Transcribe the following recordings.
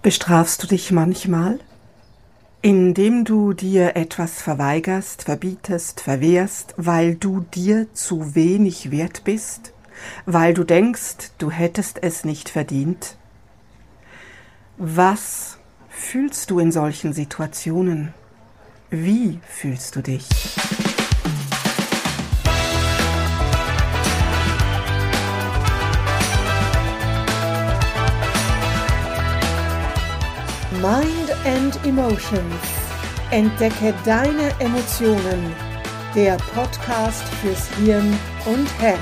Bestrafst du dich manchmal, indem du dir etwas verweigerst, verbietest, verwehrst, weil du dir zu wenig wert bist, weil du denkst, du hättest es nicht verdient? Was fühlst du in solchen Situationen? Wie fühlst du dich? Mind and Emotions. Entdecke deine Emotionen. Der Podcast fürs Hirn und Herz.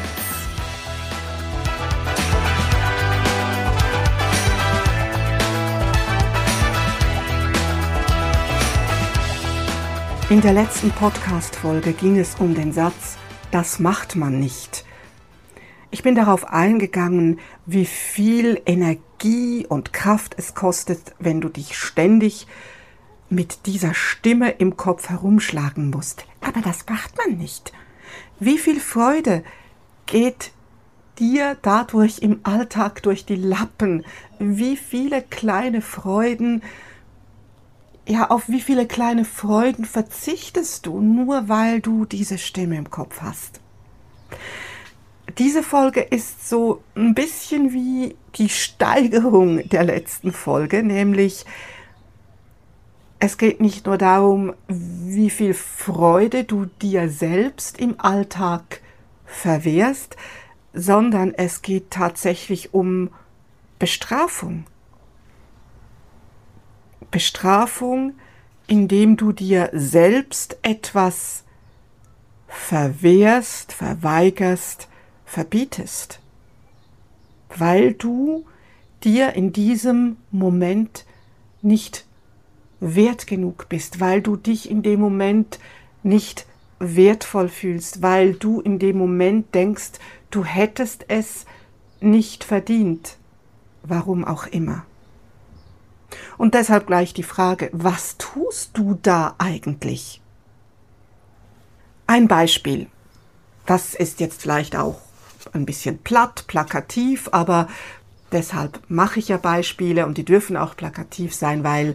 In der letzten Podcast-Folge ging es um den Satz, das macht man nicht. Ich bin darauf eingegangen, wie viel Energie und Kraft es kostet, wenn du dich ständig mit dieser Stimme im Kopf herumschlagen musst. Aber das macht man nicht. Wie viel Freude geht dir dadurch im Alltag durch die Lappen? Wie viele kleine Freuden, auf wie viele kleine Freuden verzichtest du, nur weil du diese Stimme im Kopf hast? Diese Folge ist so ein bisschen wie die Steigerung der letzten Folge, nämlich es geht nicht nur darum, wie viel Freude du dir selbst im Alltag verwehrst, sondern es geht tatsächlich um Bestrafung. Bestrafung, indem du dir selbst etwas verwehrst, verweigerst, verbietest, weil du dir in diesem Moment nicht wert genug bist, weil du dich in dem Moment nicht wertvoll fühlst, weil du in dem Moment denkst, du hättest es nicht verdient, warum auch immer. Und deshalb gleich die Frage, was tust du da eigentlich? Ein Beispiel, das ist jetzt vielleicht auch ein bisschen platt, plakativ, aber deshalb mache ich ja Beispiele und die dürfen auch plakativ sein, weil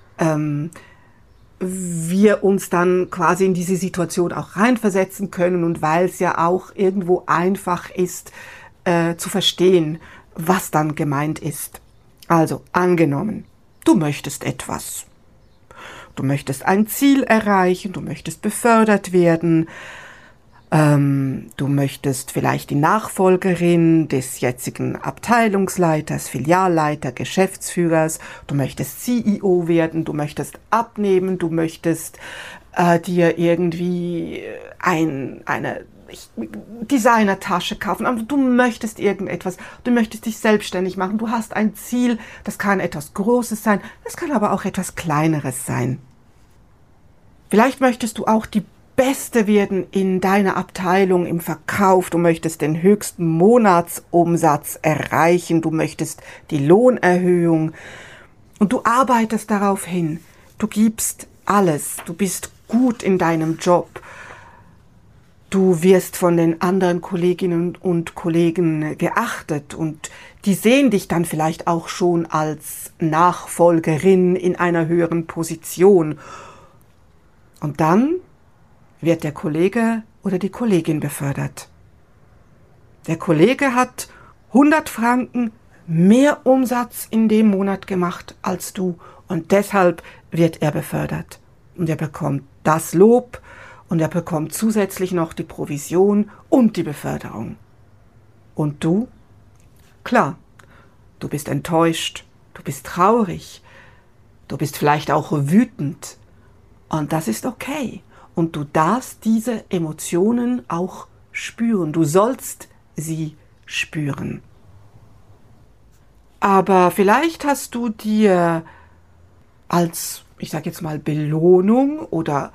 wir uns dann quasi in diese Situation auch reinversetzen können und weil es ja auch irgendwo einfach ist zu verstehen, was dann gemeint ist. Also angenommen, du möchtest etwas. Du möchtest ein Ziel erreichen, du möchtest befördert werden, du möchtest vielleicht die Nachfolgerin des jetzigen Abteilungsleiters, Filialleiter, Geschäftsführers, du möchtest CEO werden, du möchtest abnehmen, du möchtest dir irgendwie eine Designertasche kaufen, aber du möchtest irgendetwas, du möchtest dich selbstständig machen, du hast ein Ziel, das kann etwas Großes sein, das kann aber auch etwas Kleineres sein. Vielleicht möchtest du auch die Beste werden in deiner Abteilung im Verkauf, du möchtest den höchsten Monatsumsatz erreichen, du möchtest die Lohnerhöhung und du arbeitest darauf hin, du gibst alles, du bist gut in deinem Job, du wirst von den anderen Kolleginnen und Kollegen geachtet und die sehen dich dann vielleicht auch schon als Nachfolgerin in einer höheren Position und dann wird der Kollege oder die Kollegin befördert. Der Kollege hat 100 Franken mehr Umsatz in dem Monat gemacht als du und deshalb wird er befördert. Und er bekommt das Lob und er bekommt zusätzlich noch die Provision und die Beförderung. Und du? Klar, du bist enttäuscht, du bist traurig, du bist vielleicht auch wütend und das ist okay. Und du darfst diese Emotionen auch spüren. Du sollst sie spüren. Aber vielleicht hast du dir als, ich sage jetzt mal, Belohnung oder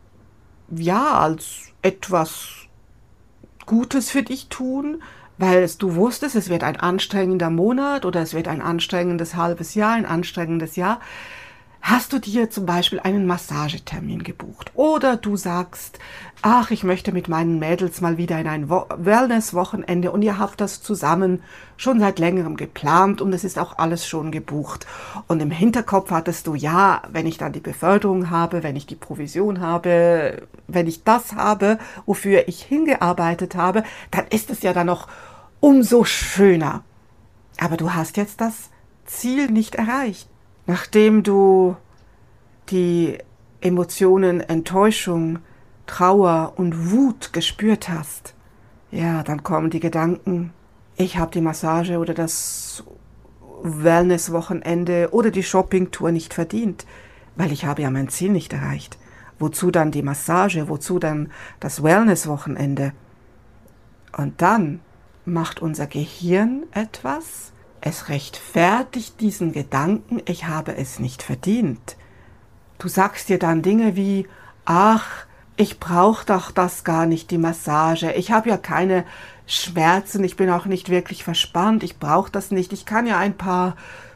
als etwas Gutes für dich tun, weil du wusstest, es wird ein anstrengender Monat oder es wird ein anstrengendes halbes Jahr, ein anstrengendes Jahr. Hast du dir zum Beispiel einen Massagetermin gebucht oder du sagst, ach, ich möchte mit meinen Mädels mal wieder in ein Wellness-Wochenende und ihr habt das zusammen schon seit längerem geplant und es ist auch alles schon gebucht. Und im Hinterkopf hattest du, ja, wenn ich dann die Beförderung habe, wenn ich die Provision habe, wenn ich das habe, wofür ich hingearbeitet habe, dann ist es ja dann noch umso schöner. Aber du hast jetzt das Ziel nicht erreicht. Nachdem du die Emotionen Enttäuschung, Trauer und Wut gespürt hast, ja, dann kommen die Gedanken, ich habe die Massage oder das Wellness-Wochenende oder die Shoppingtour nicht verdient, weil ich habe ja mein Ziel nicht erreicht. Wozu dann die Massage, wozu dann das Wellness-Wochenende? Und dann macht unser Gehirn etwas, es rechtfertigt diesen Gedanken, ich habe es nicht verdient. Du sagst dir dann Dinge wie, ach, ich brauche doch das gar nicht, die Massage. Ich habe ja keine Schmerzen, ich bin auch nicht wirklich verspannt, ich brauche das nicht. Ich kann ja ein paar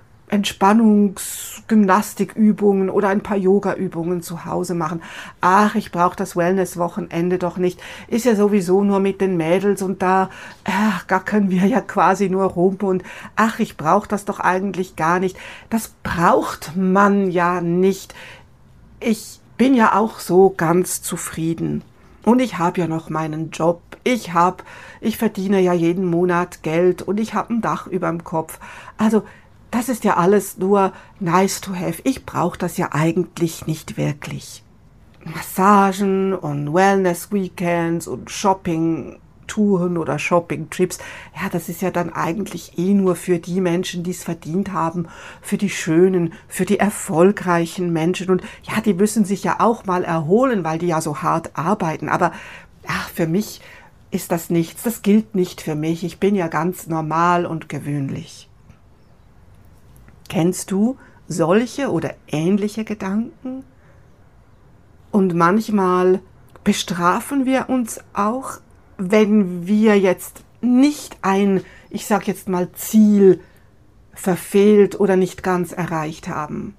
Entspannungsgymnastikübungen oder ein paar Yogaübungen zu Hause machen. Ach, ich brauche das Wellness-Wochenende doch nicht. Ist ja sowieso nur mit den Mädels und da gackern wir ja quasi nur rum und ach, ich brauche das doch eigentlich gar nicht. Das braucht man ja nicht. Ich bin ja auch so ganz zufrieden. Und ich habe ja noch meinen Job. Ich verdiene ja jeden Monat Geld und ich habe ein Dach überm Kopf. Also, das ist ja alles nur nice to have. Ich brauche das ja eigentlich nicht wirklich. Massagen und Wellness-Weekends und Shopping-Touren oder Shopping-Trips, ja, das ist ja dann eigentlich nur für die Menschen, die es verdient haben, für die schönen, für die erfolgreichen Menschen. Und ja, die müssen sich ja auch mal erholen, weil die ja so hart arbeiten. Aber ach, für mich ist das nichts. Das gilt nicht für mich. Ich bin ja ganz normal und gewöhnlich. Kennst du solche oder ähnliche Gedanken? Und manchmal bestrafen wir uns auch, wenn wir jetzt nicht ein, ich sag jetzt mal, Ziel verfehlt oder nicht ganz erreicht haben.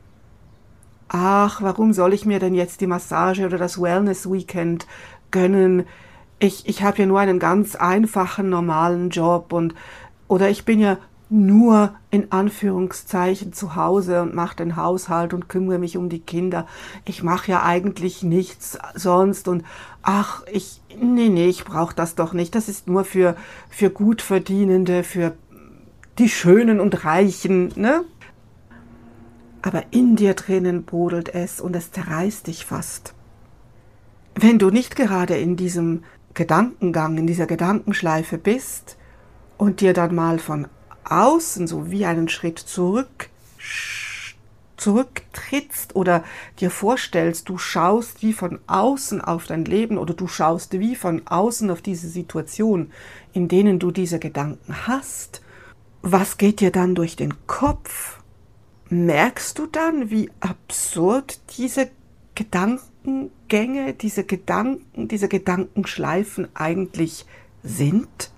Ach, warum soll ich mir denn jetzt die Massage oder das Wellness-Weekend gönnen? Ich habe ja nur einen ganz einfachen, normalen Job oder ich bin ja nur in Anführungszeichen zu Hause und mache den Haushalt und kümmere mich um die Kinder. Ich mache ja eigentlich nichts sonst und ach, ich brauche das doch nicht. Das ist nur für Gutverdienende, für die Schönen und Reichen, ne? Aber in dir drinnen brodelt es und es zerreißt dich fast. Wenn du nicht gerade in diesem Gedankengang, in dieser Gedankenschleife bist und dir dann mal von außen so wie einen Schritt zurücktrittst oder dir vorstellst, du schaust wie von außen auf dein Leben oder du schaust wie von außen auf diese Situation, in denen du diese Gedanken hast, was geht dir dann durch den Kopf? Merkst du dann, wie absurd diese Gedankengänge, diese Gedankenschleifen eigentlich sind?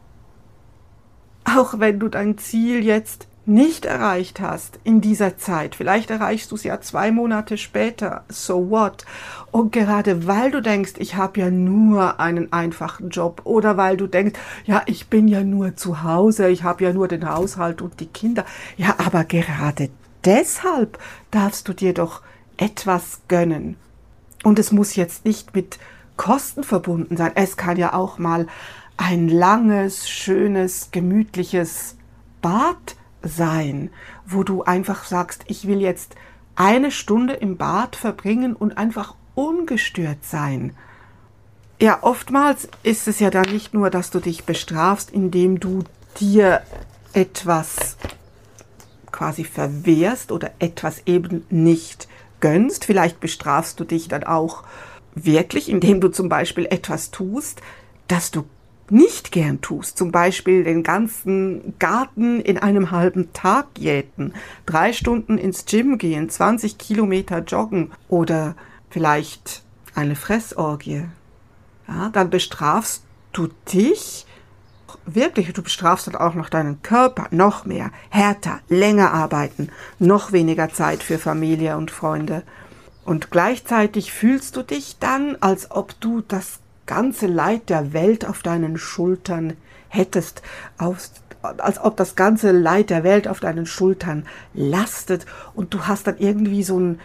Auch wenn du dein Ziel jetzt nicht erreicht hast in dieser Zeit, vielleicht erreichst du es ja 2 Monate später, so what? Und gerade weil du denkst, ich habe ja nur einen einfachen Job oder weil du denkst, ja, ich bin ja nur zu Hause, ich habe ja nur den Haushalt und die Kinder, ja, aber gerade deshalb darfst du dir doch etwas gönnen. Und es muss jetzt nicht mit Kosten verbunden sein, es kann ja auch mal ein langes, schönes, gemütliches Bad sein, wo du einfach sagst, ich will jetzt 1 Stunde im Bad verbringen und einfach ungestört sein. Ja, oftmals ist es ja dann nicht nur, dass du dich bestrafst, indem du dir etwas quasi verwehrst oder etwas eben nicht gönnst. Vielleicht bestrafst du dich dann auch wirklich, indem du zum Beispiel etwas tust, das du nicht gern tust, zum Beispiel den ganzen Garten in einem halben Tag jäten, 3 Stunden ins Gym gehen, 20 Kilometer joggen oder vielleicht eine Fressorgie, ja, dann bestrafst du dich, Wirklich, du bestrafst dann auch noch deinen Körper, noch mehr, härter, länger arbeiten, noch weniger Zeit für Familie und Freunde. Und gleichzeitig fühlst du dich dann, als ob du das ganze Leid der Welt auf deinen Schultern hättest, als ob das ganze Leid der Welt auf deinen Schultern lastet und du hast dann irgendwie so ein,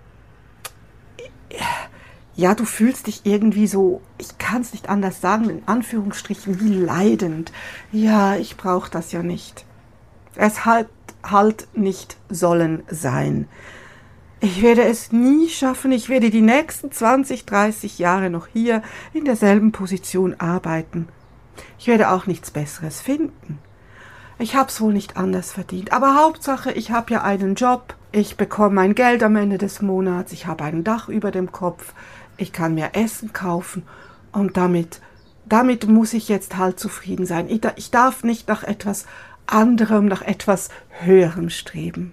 ja, du fühlst dich irgendwie so, ich kann es nicht anders sagen, in Anführungsstrichen wie leidend. Ja, ich brauche das ja nicht. Es hat halt nicht sollen sein. Ich werde es nie schaffen, ich werde die nächsten 20, 30 Jahre noch hier in derselben Position arbeiten. Ich werde auch nichts Besseres finden. Ich hab's wohl nicht anders verdient, aber Hauptsache, ich habe ja einen Job, ich bekomme mein Geld am Ende des Monats, ich habe ein Dach über dem Kopf, ich kann mir Essen kaufen und damit muss ich jetzt halt zufrieden sein. Ich darf nicht nach etwas anderem, nach etwas Höherem streben.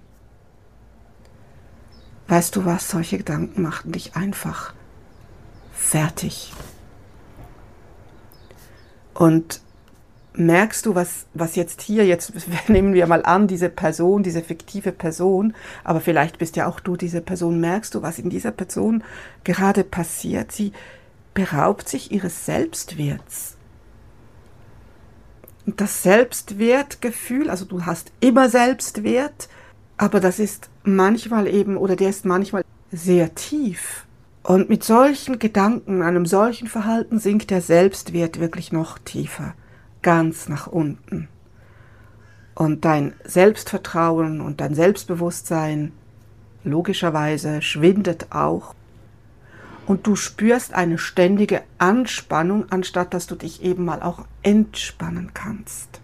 Weißt du was, solche Gedanken machten dich einfach fertig. Und merkst du, was jetzt nehmen wir mal an, diese Person, diese fiktive Person, aber vielleicht bist ja auch du diese Person, merkst du, was in dieser Person gerade passiert? Sie beraubt sich ihres Selbstwerts. Und das Selbstwertgefühl, also du hast immer Selbstwert, aber das ist manchmal der ist manchmal sehr tief. Und mit solchen Gedanken, einem solchen Verhalten sinkt der Selbstwert wirklich noch tiefer. Ganz nach unten. Und dein Selbstvertrauen und dein Selbstbewusstsein logischerweise schwindet auch. Und du spürst eine ständige Anspannung, anstatt dass du dich eben mal auch entspannen kannst.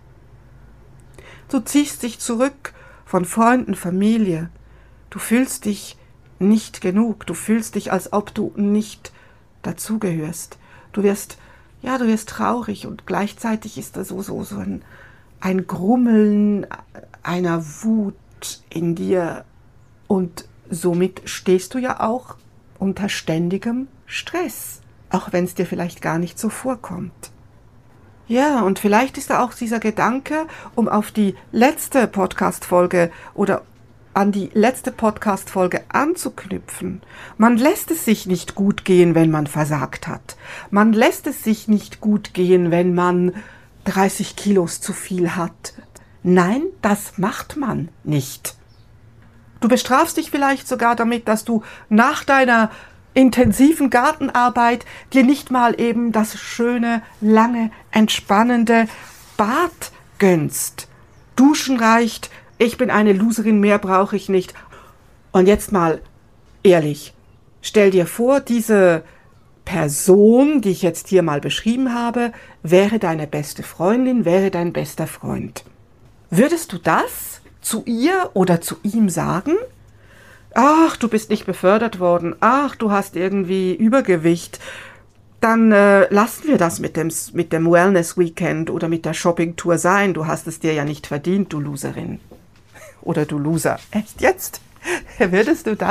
Du ziehst dich zurück von Freunden, Familie. Du fühlst dich nicht genug. Du fühlst dich, als ob du nicht dazugehörst. Du wirst traurig und gleichzeitig ist da so ein Grummeln einer Wut in dir und somit stehst du ja auch unter ständigem Stress, auch wenn es dir vielleicht gar nicht so vorkommt. Ja, und vielleicht ist da auch dieser Gedanke, um auf die letzte Podcast-Folge oder an die letzte Podcast-Folge anzuknüpfen. Man lässt es sich nicht gut gehen, wenn man versagt hat. Man lässt es sich nicht gut gehen, wenn man 30 Kilos zu viel hat. Nein, das macht man nicht. Du bestrafst dich vielleicht sogar damit, dass du nach deiner intensiven Gartenarbeit dir nicht mal eben das schöne, lange, entspannende Bad gönnst. Duschen reicht, ich bin eine Loserin, mehr brauche ich nicht. Und jetzt mal ehrlich, stell dir vor, diese Person, die ich jetzt hier mal beschrieben habe, wäre deine beste Freundin, wäre dein bester Freund. Würdest du das zu ihr oder zu ihm sagen? Ach, du bist nicht befördert worden. Ach, du hast irgendwie Übergewicht. Dann lassen wir das mit dem Wellness-Weekend oder mit der Shoppingtour sein. Du hast es dir ja nicht verdient, du Loserin. Oder du Loser. Echt jetzt? Würdest du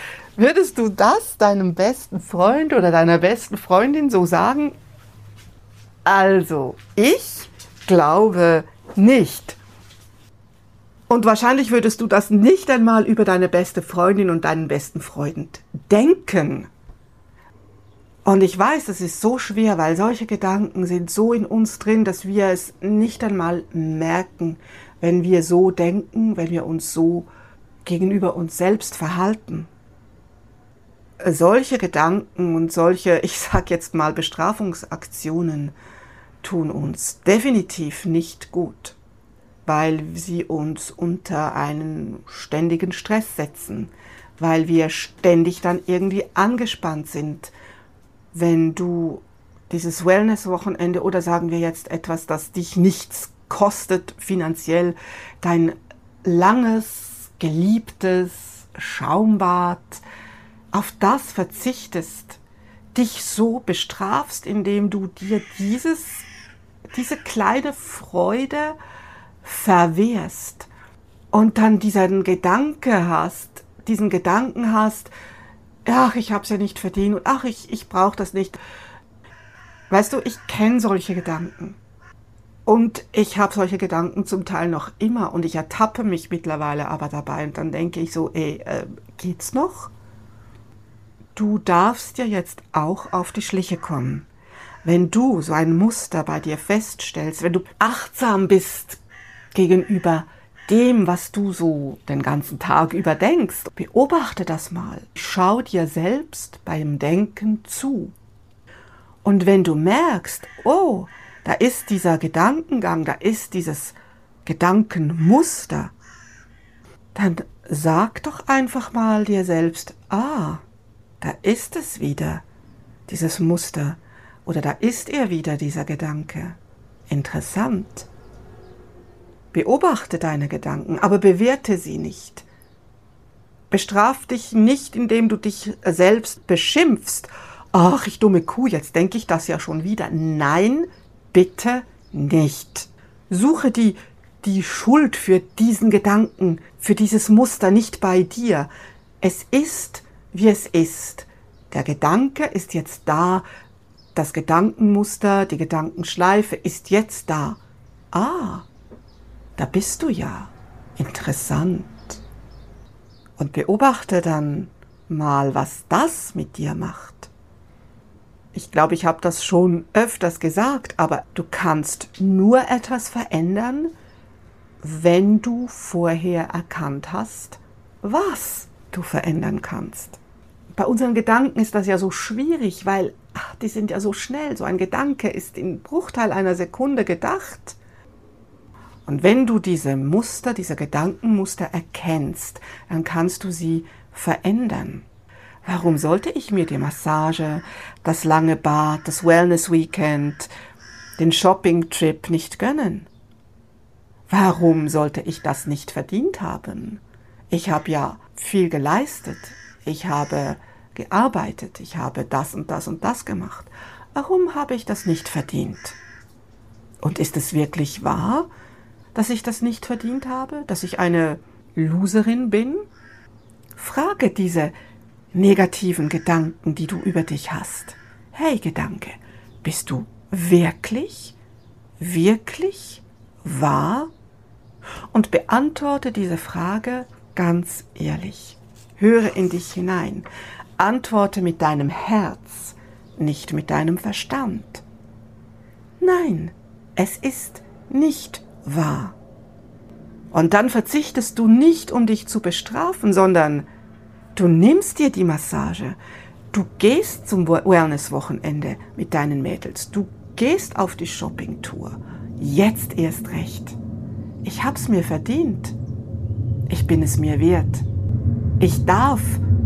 das deinem besten Freund oder deiner besten Freundin so sagen? Also, ich glaube nicht. Und wahrscheinlich würdest du das nicht einmal über deine beste Freundin und deinen besten Freund denken. Und ich weiß, es ist so schwer, weil solche Gedanken sind so in uns drin, dass wir es nicht einmal merken, wenn wir so denken, wenn wir uns so gegenüber uns selbst verhalten. Solche Gedanken und solche, ich sag jetzt mal, Bestrafungsaktionen tun uns definitiv nicht gut, weil sie uns unter einen ständigen Stress setzen, weil wir ständig dann irgendwie angespannt sind. Wenn du dieses Wellness-Wochenende oder sagen wir jetzt etwas, das dich nichts kostet finanziell, dein langes, geliebtes Schaumbad, auf das verzichtest, dich so bestrafst, indem du dir diese kleine Freude verwehrst und dann diesen Gedanken hast, ach, ich hab's ja nicht verdient und ach, ich brauche das nicht. Weißt du, ich kenne solche Gedanken. Und ich habe solche Gedanken zum Teil noch immer und ich ertappe mich mittlerweile aber dabei und dann denke ich so, geht's noch? Du darfst ja jetzt auch auf die Schliche kommen. Wenn du so ein Muster bei dir feststellst, wenn du achtsam bist gegenüber dem, was du so den ganzen Tag über denkst, beobachte das mal. Schau dir selbst beim Denken zu. Und wenn du merkst, oh, da ist dieser Gedankengang, da ist dieses Gedankenmuster, dann sag doch einfach mal dir selbst, da ist es wieder, dieses Muster, oder da ist er wieder, dieser Gedanke. Interessant. Beobachte deine Gedanken, aber bewerte sie nicht. Bestraf dich nicht, indem du dich selbst beschimpfst. Ach, ich dumme Kuh, jetzt denke ich das ja schon wieder. Nein, bitte nicht. Suche die Schuld für diesen Gedanken, für dieses Muster nicht bei dir. Es ist, wie es ist. Der Gedanke ist jetzt da. Das Gedankenmuster, die Gedankenschleife ist jetzt da. Da bist du ja. Interessant. Und beobachte dann mal, was das mit dir macht. Ich glaube, ich habe das schon öfters gesagt, aber du kannst nur etwas verändern, wenn du vorher erkannt hast, was du verändern kannst. Bei unseren Gedanken ist das ja so schwierig, weil die sind ja so schnell. So ein Gedanke ist in Bruchteil einer Sekunde gedacht. Und wenn du diese Muster, diese Gedankenmuster erkennst, dann kannst du sie verändern. Warum sollte ich mir die Massage, das lange Bad, das Wellness-Weekend, den Shopping-Trip nicht gönnen? Warum sollte ich das nicht verdient haben? Ich habe ja viel geleistet. Ich habe gearbeitet. Ich habe das und das und das gemacht. Warum habe ich das nicht verdient? Und ist es wirklich wahr, dass ich das nicht verdient habe? Dass ich eine Loserin bin? Frage diese negativen Gedanken, die du über dich hast. Hey Gedanke, bist du wirklich wahr? Und beantworte diese Frage ganz ehrlich. Höre in dich hinein. Antworte mit deinem Herz, nicht mit deinem Verstand. Nein, es ist nicht wahr. Und dann verzichtest du nicht, um dich zu bestrafen, sondern du nimmst dir die Massage. Du gehst zum Wellness-Wochenende mit deinen Mädels. Du gehst auf die Shoppingtour. Jetzt erst recht. Ich hab's mir verdient. Ich bin es mir wert. Ich darf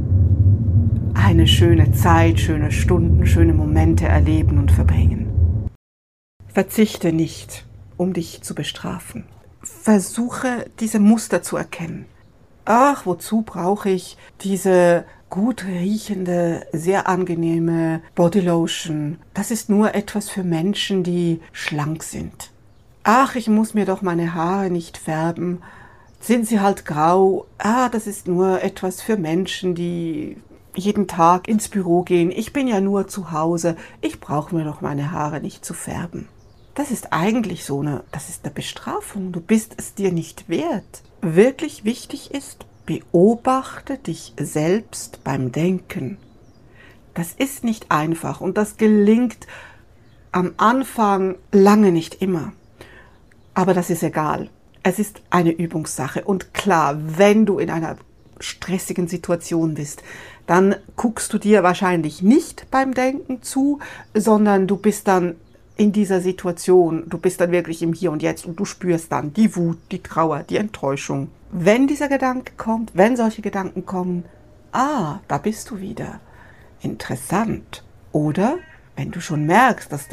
eine schöne Zeit, schöne Stunden, schöne Momente erleben und verbringen. Verzichte nicht, um dich zu bestrafen. Versuche, diese Muster zu erkennen. Ach, wozu brauche ich diese gut riechende, sehr angenehme Bodylotion? Das ist nur etwas für Menschen, die schlank sind. Ach, ich muss mir doch meine Haare nicht färben. Sind sie halt grau? Das ist nur etwas für Menschen, die jeden Tag ins Büro gehen. Ich bin ja nur zu Hause. Ich brauche mir doch meine Haare nicht zu färben. Das ist eigentlich das ist eine Bestrafung. Du bist es dir nicht wert. Wirklich wichtig ist, beobachte dich selbst beim Denken. Das ist nicht einfach und das gelingt am Anfang lange nicht immer. Aber das ist egal. Es ist eine Übungssache. Und klar, wenn du in einer stressigen Situation bist, dann guckst du dir wahrscheinlich nicht beim Denken zu, sondern du bist dann in dieser Situation, du bist dann wirklich im Hier und Jetzt und du spürst dann die Wut, die Trauer, die Enttäuschung. Wenn dieser Gedanke kommt, wenn solche Gedanken kommen, da bist du wieder. Interessant. Oder wenn du schon merkst, dass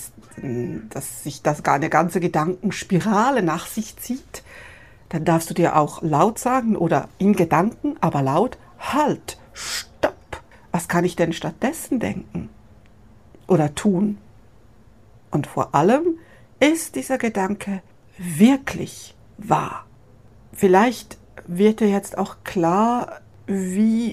sich das gar eine ganze Gedankenspirale nach sich zieht, dann darfst du dir auch laut sagen oder in Gedanken, aber laut, halt, stopp. Was kann ich denn stattdessen denken oder tun? Und vor allem, ist dieser Gedanke wirklich wahr? Vielleicht wird dir jetzt auch klar, wie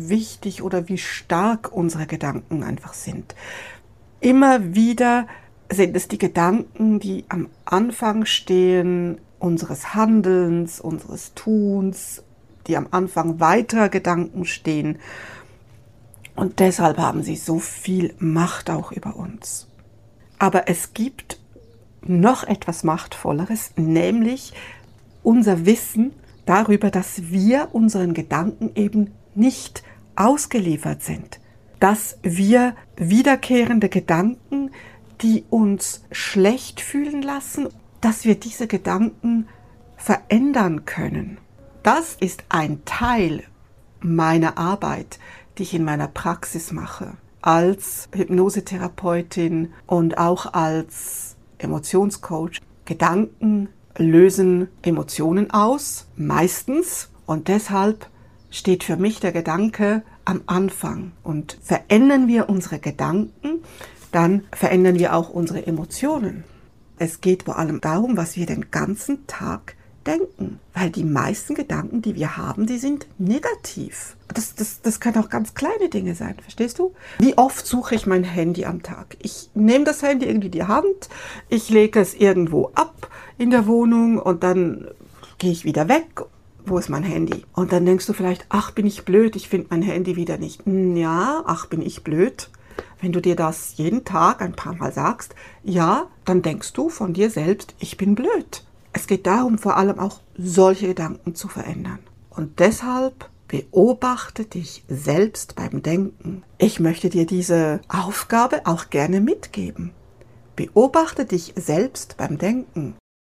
wichtig oder wie stark unsere Gedanken einfach sind. Immer wieder Sind es die Gedanken, die am Anfang stehen unseres Handelns, unseres Tuns, die am Anfang weiterer Gedanken stehen? Und deshalb haben sie so viel Macht auch über uns. Aber es gibt noch etwas Machtvolleres, nämlich unser Wissen darüber, dass wir unseren Gedanken eben nicht ausgeliefert sind. Dass wir wiederkehrende Gedanken, die uns schlecht fühlen lassen, dass wir diese Gedanken verändern können. Das ist ein Teil meiner Arbeit, die ich in meiner Praxis mache, als Hypnosetherapeutin und auch als Emotionscoach. Gedanken lösen Emotionen aus, meistens, und deshalb steht für mich der Gedanke am Anfang. Und verändern wir unsere Gedanken, dann verändern wir auch unsere Emotionen. Es geht vor allem darum, was wir den ganzen Tag denken, weil die meisten Gedanken, die wir haben, die sind negativ. Das können auch ganz kleine Dinge sein, verstehst du? Wie oft suche ich mein Handy am Tag? Ich nehme das Handy irgendwie in die Hand, ich lege es irgendwo ab in der Wohnung und dann gehe ich wieder weg. Wo ist mein Handy? Und dann denkst du vielleicht, ach, bin ich blöd, ich finde mein Handy wieder nicht. Ja, ach, bin ich blöd. Wenn du dir das jeden Tag ein paar Mal sagst, ja, dann denkst du von dir selbst, ich bin blöd. Es geht darum, vor allem auch solche Gedanken zu verändern. Und deshalb beobachte dich selbst beim Denken. Ich möchte dir diese Aufgabe auch gerne mitgeben. Beobachte dich selbst beim Denken.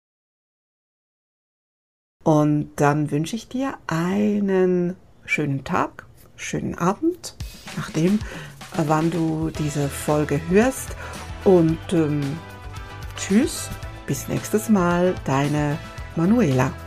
Und dann wünsche ich dir einen schönen Tag, schönen Abend, nachdem, wann du diese Folge hörst. Und tschüss, bis nächstes Mal, deine Manuela.